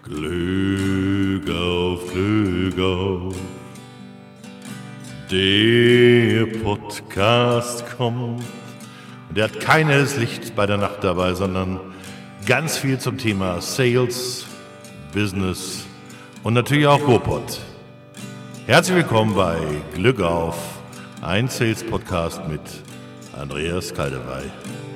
Glück auf, der Podcast kommt. Und der hat kein helles Licht bei der Nacht dabei, sondern ganz viel zum Thema Sales, Business und natürlich auch Ruhrpott. Herzlich willkommen bei Glück auf, ein Sales-Podcast mit Andreas Kaldewey.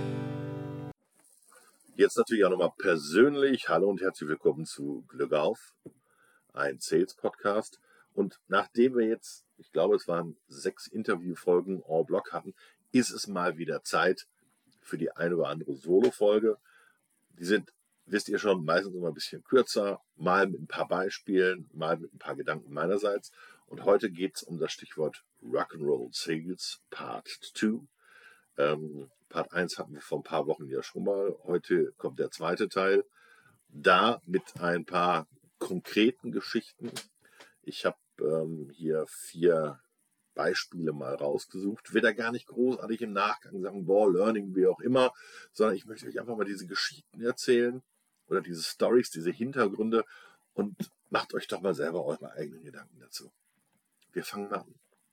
Jetzt natürlich auch nochmal persönlich. Hallo und herzlich willkommen zu Glück auf, ein Sales-Podcast. Und nachdem wir jetzt, ich glaube, es waren 6 Interviewfolgen en bloc hatten, ist es mal wieder Zeit für die eine oder andere Solo-Folge. Die sind, wisst ihr schon, meistens immer ein bisschen kürzer, mal mit ein paar Beispielen, mal mit ein paar Gedanken meinerseits. Und heute geht es um das Stichwort Rock'n'Roll Sales Part 2. Part 1 hatten wir vor ein paar Wochen ja schon mal. Heute kommt der zweite Teil. Da mit ein paar konkreten Geschichten. Ich habe hier 4 Beispiele mal rausgesucht. Will da gar nicht großartig im Nachgang sagen, Learning, wie auch immer, sondern ich möchte euch einfach mal diese Geschichten erzählen oder diese Stories, diese Hintergründe und macht euch doch mal selber eure eigenen Gedanken dazu. Wir fangen mal an.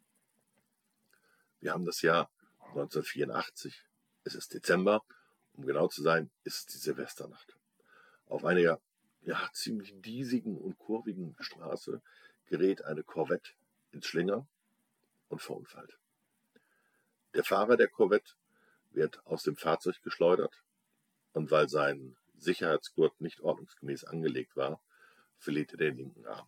Wir haben das Jahr 1984. Es ist Dezember, um genau zu sein, ist die Silvesternacht. Auf einer ziemlich diesigen und kurvigen Straße gerät eine Corvette ins Schlinger und verunfallt. Der Fahrer der Corvette wird aus dem Fahrzeug geschleudert und weil sein Sicherheitsgurt nicht ordnungsgemäß angelegt war, verliert er den linken Arm.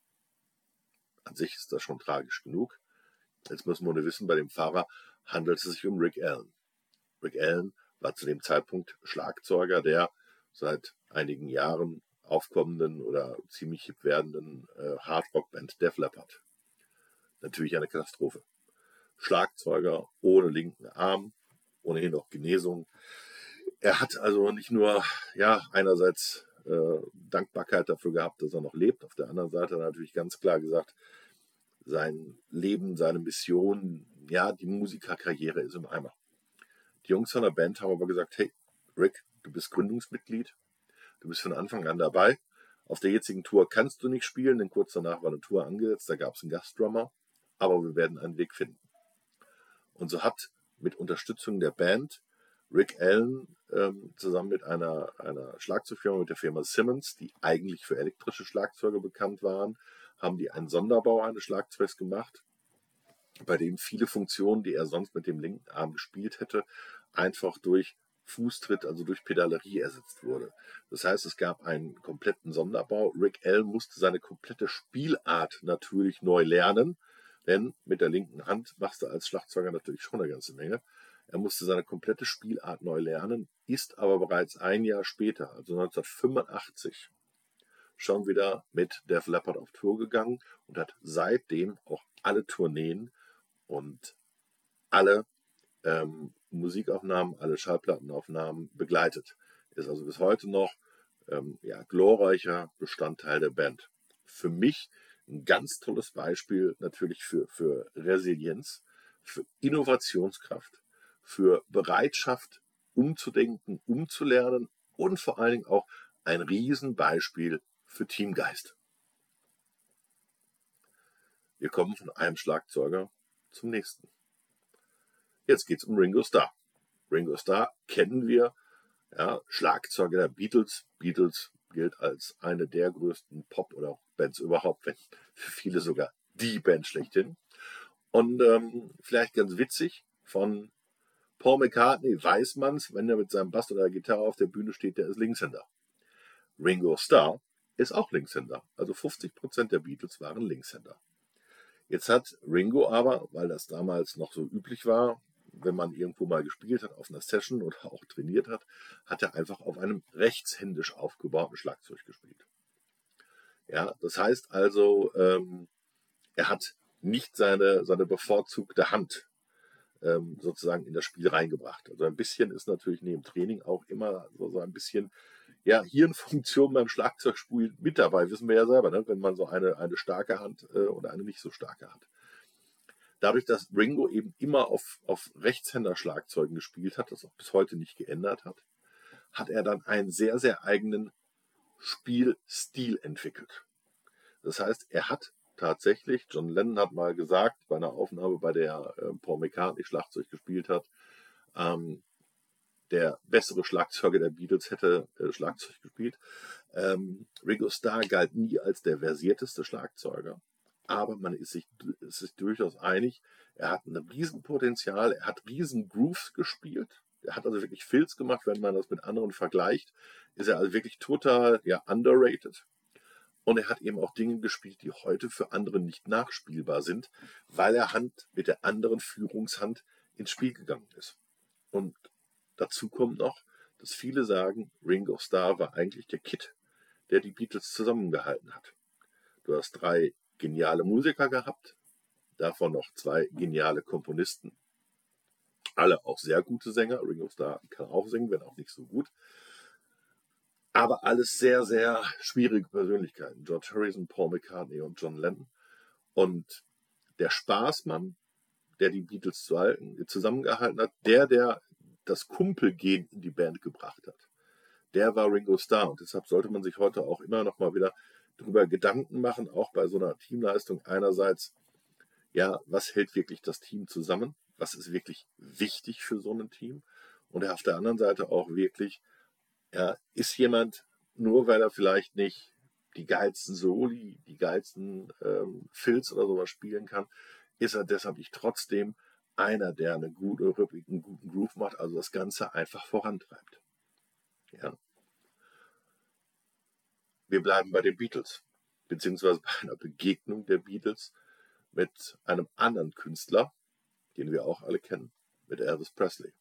An sich ist das schon tragisch genug. Jetzt müssen wir nur wissen, bei dem Fahrer handelt es sich um Rick Allen. Rick Allen war zu dem Zeitpunkt Schlagzeuger der seit einigen Jahren aufkommenden oder ziemlich hip werdenden Hardrock-Band Def Leppard. Natürlich eine Katastrophe. Schlagzeuger ohne linken Arm, ohnehin noch Genesung. Er hat also nicht nur einerseits Dankbarkeit dafür gehabt, dass er noch lebt, auf der anderen Seite hat er natürlich ganz klar gesagt, sein Leben, seine Mission, die Musikerkarriere ist im Eimer. Die Jungs von der Band haben aber gesagt, hey, Rick, du bist Gründungsmitglied, du bist von Anfang an dabei. Auf der jetzigen Tour kannst du nicht spielen, denn kurz danach war eine Tour angesetzt, da gab es einen Gastdrummer, aber wir werden einen Weg finden. Und so hat mit Unterstützung der Band Rick Allen zusammen mit einer Schlagzeugfirma, mit der Firma Simmons, die eigentlich für elektrische Schlagzeuge bekannt waren, haben die einen Sonderbau eines Schlagzeugs gemacht, bei dem viele Funktionen, die er sonst mit dem linken Arm gespielt hätte, einfach durch Fußtritt, also durch Pedalerie ersetzt wurde. Das heißt, es gab einen kompletten Sonderbau. Rick Allen musste seine komplette Spielart natürlich neu lernen, denn mit der linken Hand machst du als Schlagzeuger natürlich schon eine ganze Menge. Er musste seine komplette Spielart neu lernen, ist aber bereits ein Jahr später, also 1985, schon wieder mit Def Leppard auf Tour gegangen und hat seitdem auch alle Tourneen und alle Musikaufnahmen, alle Schallplattenaufnahmen begleitet. Ist also bis heute noch glorreicher Bestandteil der Band. Für mich ein ganz tolles Beispiel natürlich für Resilienz, für Innovationskraft, für Bereitschaft, umzudenken, umzulernen und vor allen Dingen auch ein Riesenbeispiel für Teamgeist. Wir kommen von einem Schlagzeuger zum nächsten. Jetzt geht es um Ringo Starr. Ringo Starr kennen wir, Schlagzeuger der Beatles. Beatles gilt als eine der größten Pop- oder auch Bands überhaupt, wenn für viele sogar die Band schlechthin. Und vielleicht ganz witzig, von Paul McCartney weiß man es, wenn er mit seinem Bass oder der Gitarre auf der Bühne steht, der ist Linkshänder. Ringo Starr ist auch Linkshänder. Also 50% der Beatles waren Linkshänder. Jetzt hat Ringo aber, weil das damals noch so üblich war, wenn man irgendwo mal gespielt hat auf einer Session oder auch trainiert hat, hat er einfach auf einem rechtshändisch aufgebauten Schlagzeug gespielt. Ja, das heißt also, er hat nicht seine bevorzugte Hand sozusagen in das Spiel reingebracht. Also ein bisschen ist natürlich neben Training auch immer so ein bisschen Hirnfunktion beim Schlagzeugspiel mit dabei, wissen wir ja selber, ne? Wenn man so eine starke Hand oder eine nicht so starke hat. Dadurch, dass Ringo eben immer auf Rechtshänder-Schlagzeugen gespielt hat, das auch bis heute nicht geändert hat, hat er dann einen sehr, sehr eigenen Spielstil entwickelt. Das heißt, er hat tatsächlich, John Lennon hat mal gesagt, bei einer Aufnahme, bei der Paul McCartney Schlagzeug gespielt hat, der bessere Schlagzeuger der Beatles hätte Schlagzeug gespielt. Ringo Starr galt nie als der versierteste Schlagzeuger, aber man ist sich durchaus einig, er hat ein Riesenpotenzial, er hat riesen Grooves gespielt, er hat also wirklich Filz gemacht, wenn man das mit anderen vergleicht, ist er also wirklich total underrated. Und er hat eben auch Dinge gespielt, die heute für andere nicht nachspielbar sind, weil er mit der anderen Führungshand ins Spiel gegangen ist. Und dazu kommt noch, dass viele sagen, Ringo Starr war eigentlich der Kid, der die Beatles zusammengehalten hat. Du hast 3 geniale Musiker gehabt, davon noch 2 geniale Komponisten, alle auch sehr gute Sänger. Ringo Starr kann auch singen, wenn auch nicht so gut. Aber alles sehr, sehr schwierige Persönlichkeiten. George Harrison, Paul McCartney und John Lennon. Und der Spaßmann, der die Beatles zusammengehalten hat, der das Kumpelgehen in die Band gebracht hat, der war Ringo Starr. Und deshalb sollte man sich heute auch immer noch mal wieder darüber Gedanken machen, auch bei so einer Teamleistung einerseits, ja, was hält wirklich das Team zusammen? Was ist wirklich wichtig für so ein Team? Und auf der anderen Seite auch wirklich, ja, ist jemand, nur weil er vielleicht nicht die geilsten Soli, die geilsten Filz oder sowas spielen kann, ist er deshalb nicht trotzdem einer, der einen guten Groove macht, also das Ganze einfach vorantreibt. Ja. Wir bleiben bei den Beatles, beziehungsweise bei einer Begegnung der Beatles mit einem anderen Künstler, den wir auch alle kennen, mit Elvis Presley.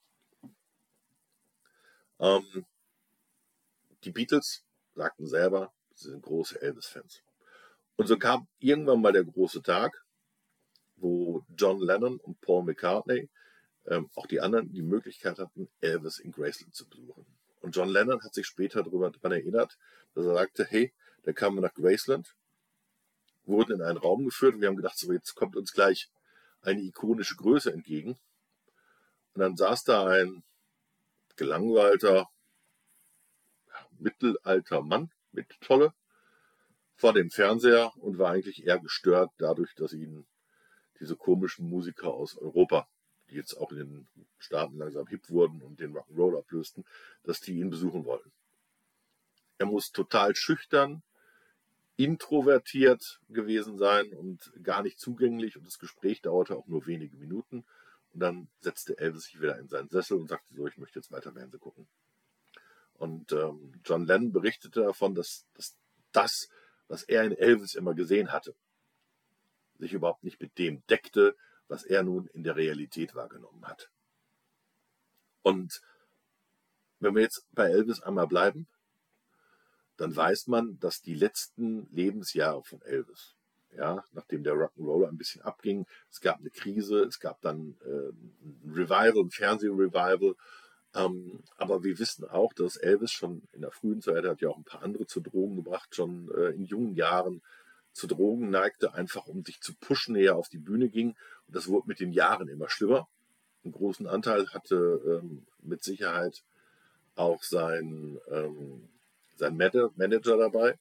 Die Beatles sagten selber, sie sind große Elvis-Fans. Und so kam irgendwann mal der große Tag, wo John Lennon und Paul McCartney, auch die anderen, die Möglichkeit hatten, Elvis in Graceland zu besuchen. Und John Lennon hat sich später daran erinnert, dass er sagte, hey, da kamen wir nach Graceland, wurden in einen Raum geführt und wir haben gedacht, so jetzt kommt uns gleich eine ikonische Größe entgegen. Und dann saß da ein gelangweilter, mittelalter Mann mit Tolle vor dem Fernseher und war eigentlich eher gestört dadurch, dass ihn diese komischen Musiker aus Europa, die jetzt auch in den Staaten langsam hip wurden und den Rock'n'Roll ablösten, dass die ihn besuchen wollten. Er muss total schüchtern, introvertiert gewesen sein und gar nicht zugänglich und das Gespräch dauerte auch nur wenige Minuten und dann setzte Elvis sich wieder in seinen Sessel und sagte so, ich möchte jetzt weiter Fernsehen gucken. Und John Lennon berichtete davon, dass das, was er in Elvis immer gesehen hatte, sich überhaupt nicht mit dem deckte, was er nun in der Realität wahrgenommen hat. Und wenn wir jetzt bei Elvis einmal bleiben, dann weiß man, dass die letzten Lebensjahre von Elvis, ja, nachdem der Rock'n'Roll ein bisschen abging, es gab eine Krise, es gab dann ein Revival, ein Fernsehrevival, aber wir wissen auch, dass Elvis schon in der frühen Zeit, er hat ja auch ein paar andere zu Drogen gebracht, schon in jungen Jahren zu Drogen neigte, einfach um sich zu pushen, eher auf die Bühne ging. Und das wurde mit den Jahren immer schlimmer. Einen großen Anteil hatte mit Sicherheit auch sein Manager dabei.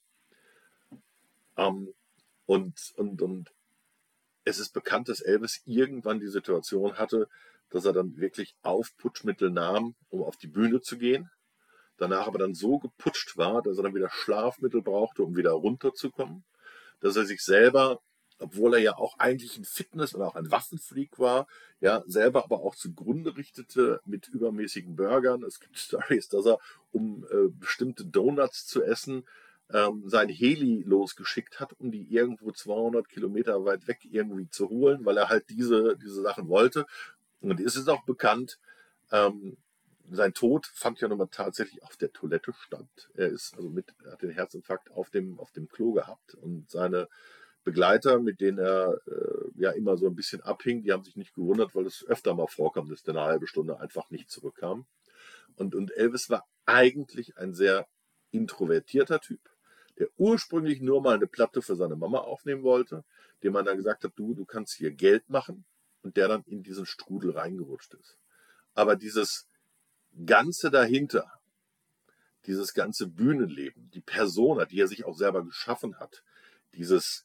Und es ist bekannt, dass Elvis irgendwann die Situation hatte, dass er dann wirklich Aufputschmittel nahm, um auf die Bühne zu gehen. Danach aber dann so geputscht war, dass er dann wieder Schlafmittel brauchte, um wieder runterzukommen. Dass er sich selber, obwohl er ja auch eigentlich ein Fitness- und auch ein Waffenfreak war, ja, selber aber auch zugrunde richtete mit übermäßigen Burgern. Es gibt Stories, dass er, um bestimmte Donuts zu essen, sein Heli losgeschickt hat, um die irgendwo 200 Kilometer weit weg irgendwie zu holen, weil er halt diese Sachen wollte. Und es ist auch bekannt, sein Tod fand ja nun mal tatsächlich auf der Toilette statt. Er hat den Herzinfarkt auf dem Klo gehabt und seine Begleiter, mit denen er ja immer so ein bisschen abhing, die haben sich nicht gewundert, weil es öfter mal vorkam, dass der eine halbe Stunde einfach nicht zurückkam. Und Elvis war eigentlich ein sehr introvertierter Typ, der ursprünglich nur mal eine Platte für seine Mama aufnehmen wollte, dem man dann gesagt hat, du kannst hier Geld machen, und der dann in diesen Strudel reingerutscht ist. Aber dieses Ganze dahinter, dieses ganze Bühnenleben, die Persona, die er sich auch selber geschaffen hat, dieses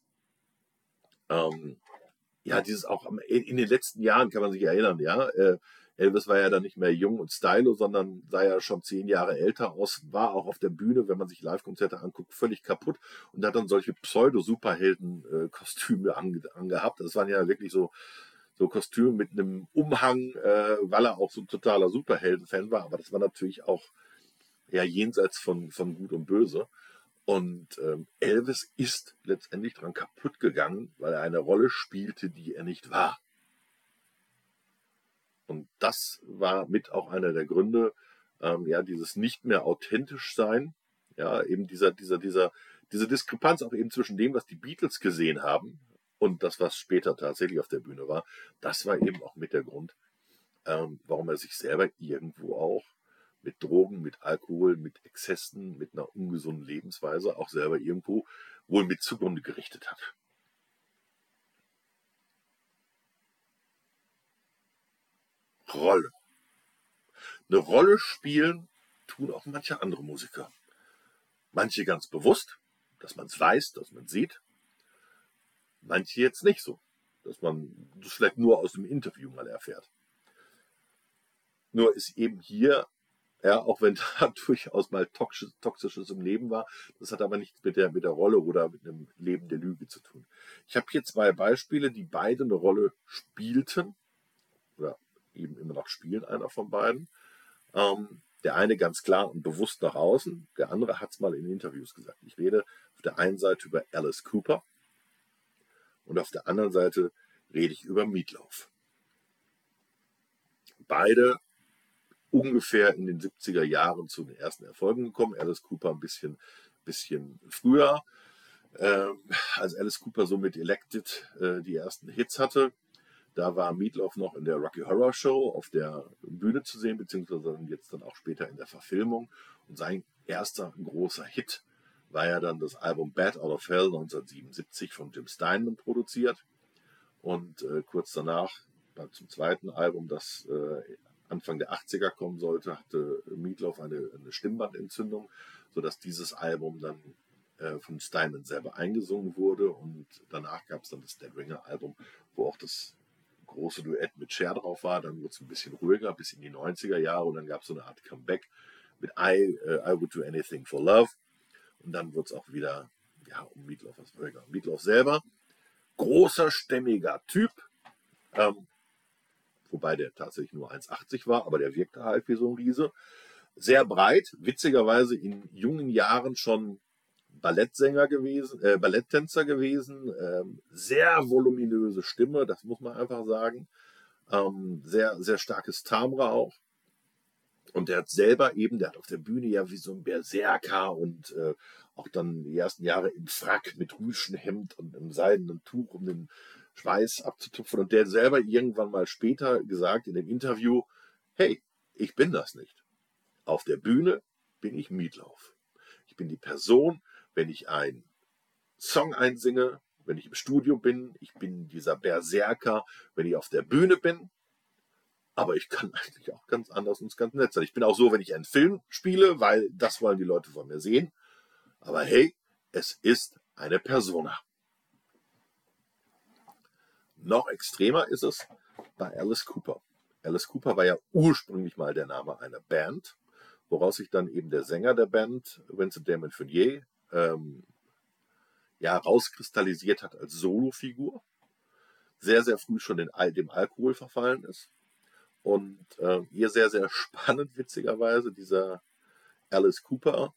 dieses auch in den letzten Jahren kann man sich erinnern, ja. Elvis war ja dann nicht mehr jung und stylo, sondern sah ja schon 10 Jahre älter aus, war auch auf der Bühne, wenn man sich Live-Konzerte anguckt, völlig kaputt und hat dann solche Pseudo-Superhelden-Kostüme angehabt. Das waren ja wirklich so Kostüme mit einem Umhang, weil er auch so ein totaler Superhelden-Fan war. Aber das war natürlich auch jenseits von Gut und Böse. Und Elvis ist letztendlich dran kaputt gegangen, weil er eine Rolle spielte, die er nicht war. Und das war mit auch einer der Gründe, dieses nicht mehr authentisch sein, eben diese Diskrepanz auch eben zwischen dem, was die Beatles gesehen haben und das, was später tatsächlich auf der Bühne war. Das war eben auch mit der Grund, warum er sich selber irgendwo auch mit Drogen, mit Alkohol, mit Exzessen, mit einer ungesunden Lebensweise auch selber irgendwo wohl mit zugrunde gerichtet hat. Rolle. Eine Rolle spielen tun auch manche andere Musiker. Manche ganz bewusst, dass man es weiß, dass man es sieht. Manche jetzt nicht so, dass man das vielleicht nur aus dem Interview mal erfährt. Nur ist eben hier, auch wenn da durchaus mal Toxisches im Leben war, das hat aber nichts mit der Rolle oder mit einem Leben der Lüge zu tun. Ich habe hier 2 Beispiele, die beide eine Rolle spielten, oder eben immer noch spielen, einer von beiden. Der eine ganz klar und bewusst nach außen, der andere hat es mal in Interviews gesagt. Ich rede auf der einen Seite über Alice Cooper und auf der anderen Seite rede ich über Meatloaf. Beide ungefähr in den 70er Jahren zu den ersten Erfolgen gekommen. Alice Cooper ein bisschen früher, als Alice Cooper so mit Elected die ersten Hits hatte. Da war Meatloaf noch in der Rocky Horror Show auf der Bühne zu sehen, beziehungsweise jetzt dann auch später in der Verfilmung. Und sein erster großer Hit war ja dann das Album Bad Out of Hell 1977 von Jim Steinman produziert. Und kurz danach, zum zweiten Album, das Anfang der 80er kommen sollte, hatte Meatloaf eine Stimmbandentzündung, sodass dieses Album dann von Steinman selber eingesungen wurde. Und danach gab es dann das Dead Ringer Album, wo auch das große Duett mit Cher drauf war. Dann wurde es ein bisschen ruhiger bis in die 90er Jahre und dann gab es so eine Art Comeback mit I Would Do Anything for Love. Und dann wird es auch wieder um Meatloaf was ruhiger. Meatloaf selber, großer, stämmiger Typ, wobei der tatsächlich nur 1,80 war, aber der wirkte halt wie so ein Riese. Sehr breit, witzigerweise in jungen Jahren schon Balletttänzer gewesen, sehr voluminöse Stimme, das muss man einfach sagen. Sehr, sehr starkes Timbre auch. Und der hat selber eben, der hat auf der Bühne ja wie so ein Berserker und auch dann die ersten Jahre im Frack mit Rüschenhemd und einem seidenen Tuch, um den Schweiß abzutupfen. Und der selber irgendwann mal später gesagt in dem Interview, hey, ich bin das nicht. Auf der Bühne bin ich Meatloaf. Ich bin die Person, wenn ich einen Song einsinge, wenn ich im Studio bin. Ich bin dieser Berserker, wenn ich auf der Bühne bin. Aber ich kann eigentlich auch ganz anders und ganz nett sein. Ich bin auch so, wenn ich einen Film spiele, weil das wollen die Leute von mir sehen. Aber hey, es ist eine Persona. Noch extremer ist es bei Alice Cooper. Alice Cooper war ja ursprünglich mal der Name einer Band, woraus sich dann eben der Sänger der Band, Vincent Damon Fournier, rauskristallisiert hat als Solofigur. Sehr, sehr früh schon dem Alkohol verfallen ist. Und hier sehr, sehr spannend, witzigerweise, dieser Alice Cooper,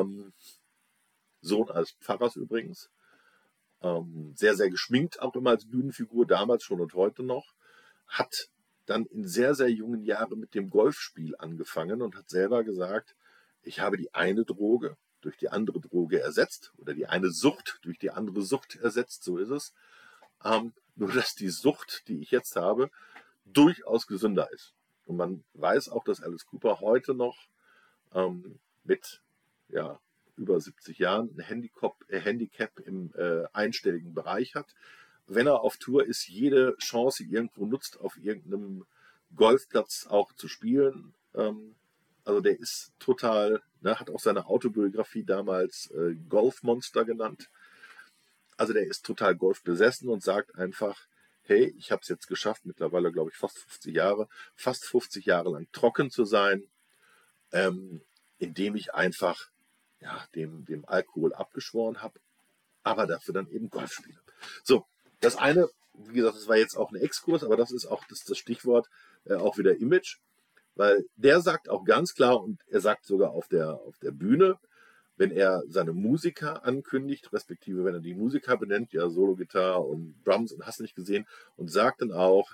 Sohn eines Pfarrers übrigens, sehr, sehr geschminkt, auch immer als Bühnenfigur, damals schon und heute noch, hat dann in sehr, sehr jungen Jahren mit dem Golfspiel angefangen und hat selber gesagt, ich habe die eine Droge durch die andere Droge ersetzt oder die eine Sucht durch die andere Sucht ersetzt, so ist es. Nur, dass die Sucht, die ich jetzt habe, durchaus gesünder ist. Und man weiß auch, dass Alice Cooper heute noch mit über 70 Jahren ein Handicap im einstelligen Bereich hat. Wenn er auf Tour ist, jede Chance irgendwo nutzt, auf irgendeinem Golfplatz auch zu spielen. Also der ist total, ne, hat auch seine Autobiografie damals Golfmonster genannt. Also der ist total Golf besessen und sagt einfach, hey, ich habe es jetzt geschafft, mittlerweile glaube ich fast 50 Jahre lang trocken zu sein, indem ich einfach dem Alkohol abgeschworen habe, aber dafür dann eben Golf spiele. So, das eine, wie gesagt, das war jetzt auch ein Exkurs, aber das ist auch das Stichwort, auch wieder Image, weil der sagt auch ganz klar, und er sagt sogar auf der Bühne, wenn er seine Musiker ankündigt, respektive wenn er die Musiker benennt, ja, Solo-Gitarre und Drums und hast nicht gesehen, und sagt dann auch,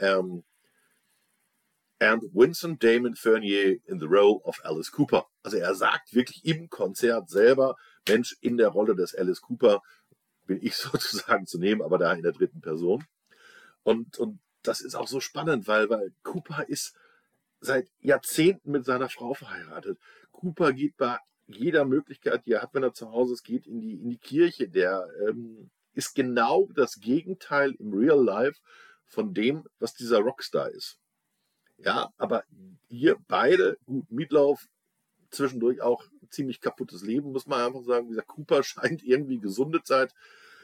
and Vincent Damon Fournier in the role of Alice Cooper. Also er sagt wirklich im Konzert selber, Mensch, in der Rolle des Alice Cooper bin ich sozusagen zu nehmen, aber da in der dritten Person. Und das ist auch so spannend, weil Cooper ist seit Jahrzehnten mit seiner Frau verheiratet. Cooper geht bei jeder Möglichkeit, die er hat, wenn er zu Hause ist, geht in die Kirche. Der ist genau das Gegenteil im Real Life von dem, was dieser Rockstar ist. Ja, aber hier beide, gut, Meatloaf, zwischendurch auch ziemlich kaputtes Leben, muss man einfach sagen. Wie gesagt, Cooper scheint irgendwie gesundet seit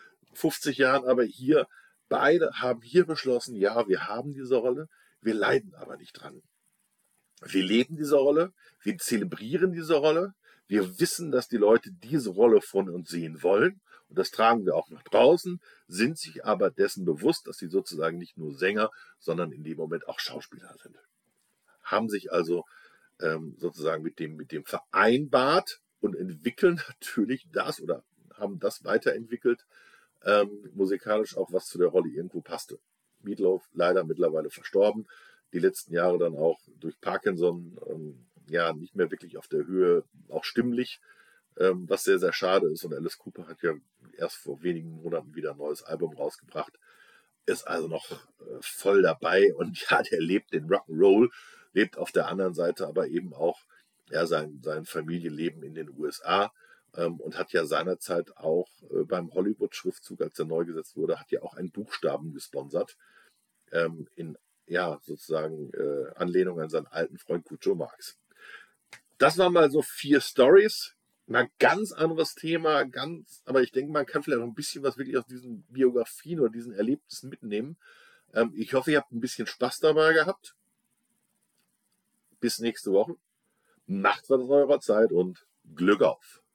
50 Jahren, aber hier, beide haben hier beschlossen, ja, wir haben diese Rolle, wir leiden aber nicht dran. Wir leben diese Rolle, wir zelebrieren diese Rolle, wir wissen, dass die Leute diese Rolle von uns sehen wollen und das tragen wir auch nach draußen, sind sich aber dessen bewusst, dass sie sozusagen nicht nur Sänger, sondern in dem Moment auch Schauspieler sind. Haben sich also sozusagen mit dem vereinbart und entwickeln natürlich das oder haben das weiterentwickelt, musikalisch auch, was zu der Rolle irgendwo passte. Meatloaf leider mittlerweile verstorben, die letzten Jahre dann auch durch Parkinson nicht mehr wirklich auf der Höhe, auch stimmlich, was sehr, sehr schade ist. Und Alice Cooper hat ja erst vor wenigen Monaten wieder ein neues Album rausgebracht, ist also noch voll dabei und ja, der lebt den Rock'n'Roll, lebt auf der anderen Seite aber eben auch sein Familienleben in den USA. Und hat ja seinerzeit auch beim Hollywood-Schriftzug, als er neu gesetzt wurde, hat ja auch einen Buchstaben gesponsert, in sozusagen Anlehnung an seinen alten Freund Groucho Marx. Das waren mal so 4 Stories, mal ganz anderes Thema, aber ich denke, man kann vielleicht noch ein bisschen was wirklich aus diesen Biografien oder diesen Erlebnissen mitnehmen. Ich hoffe, ihr habt ein bisschen Spaß dabei gehabt. Bis nächste Woche. Macht was aus eurer Zeit und Glück auf!